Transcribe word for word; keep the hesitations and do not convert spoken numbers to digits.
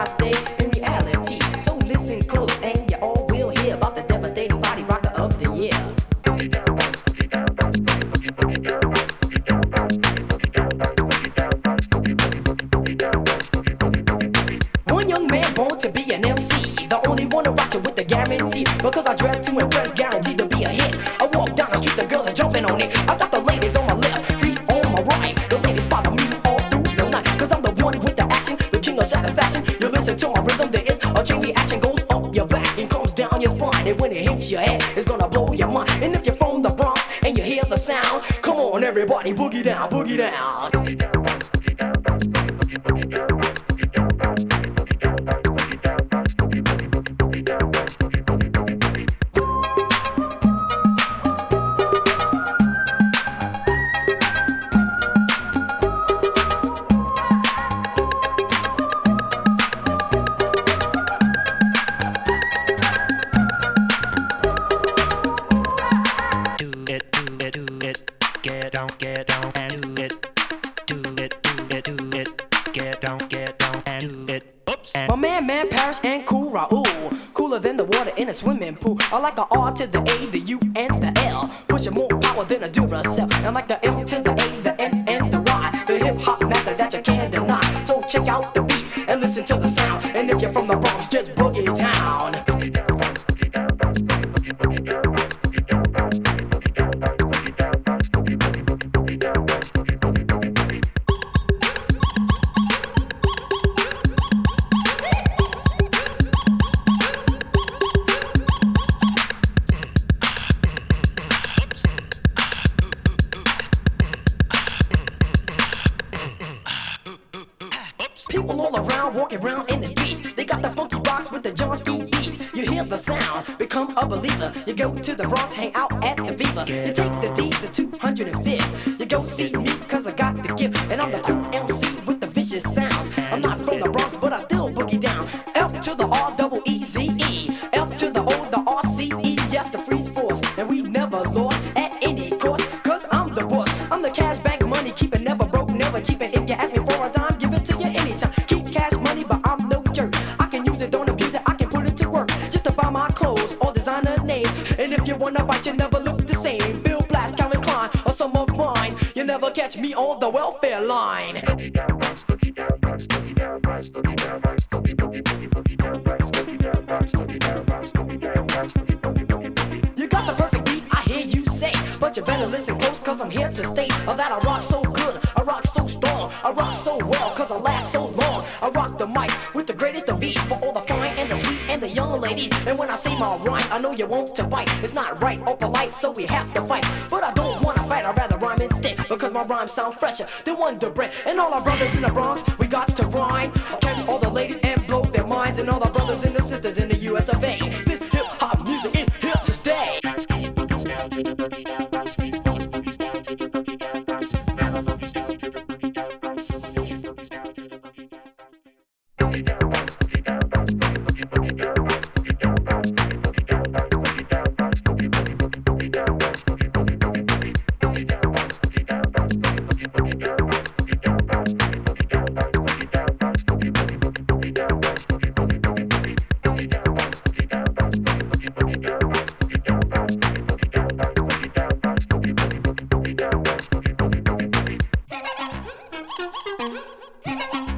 I stay in reality. So listen close and you all will hear about the devastating body rocker of the year. One young man born to be an M C, the only one to rock you with the guarantee. Because I dress to impress, guaranteed to be a hit. I walk down the street, the girls are jumping on it. I got the ladies on my left, freaks on my right. The ladies follow me all through the night. Cause I'm the one with the action, the king of satisfaction. You listen to my rhythm, there is a chain reaction. Goes up your back and comes down your spine. And when it hits your head, it's gonna blow your mind. And if you're from the Bronx and you hear the sound, come on everybody, boogie down, boogie down. My man, man, Parrish and Cool Raul, cooler than the water in a swimming pool. I like the R to the A, the U, and the L, pushing more power than a Duracell. And like the M to the A, the N, and the Y, the hip hop master that you can't deny. So check out the beat and listen to the sound. And if you're from the Bronx, just boogie down. People all around, walking around in the streets. They got the funky box with the John Ski beats. You hear the sound, become a believer. You go to the Bronx, hang out at the Viva. You take the D to two hundred fifth. You go see me, cause I got the gift. And I'm the cool M C with the vicious sounds. I'm not from the Bronx, but I still boogie down. F to the R, double E, Z, E. F to the O, the R, C, E. Yes, the freeze force. And we never lost at any cost. Cause I'm the boss. I'm the cash bank money, keep it never broke, never cheap. And if you ask me for a dime, give it to you anytime. Keep cash money, but I'm no jerk. I can use it, don't abuse it, I can put it to work. Just to buy my clothes or designer name. And if you wanna bite, you never look the same. Bill Blass, Calvin Klein, or some of mine. You never catch me on the welfare line. You got the perfect beat, I hear you say. But you better listen close, cause I'm here to stay. Oh, that I rock so good, I rock so strong, I rock so well, cause I last so long. I rock the mic with the greatest of ease for all the fine and the sweet and the young ladies. And when I say my rhymes, I know you want to bite. It's not right or polite, so we have to fight. But I don't wanna fight, I'd rather rhyme instead, because my rhymes sound fresher than Wonder Bread. And all our brothers in the Bronx, we got to rhyme. Catch all the ladies and blow their minds. And all our brothers and the sisters in the U S of A. This hip-hop music is here to stay. Thank you.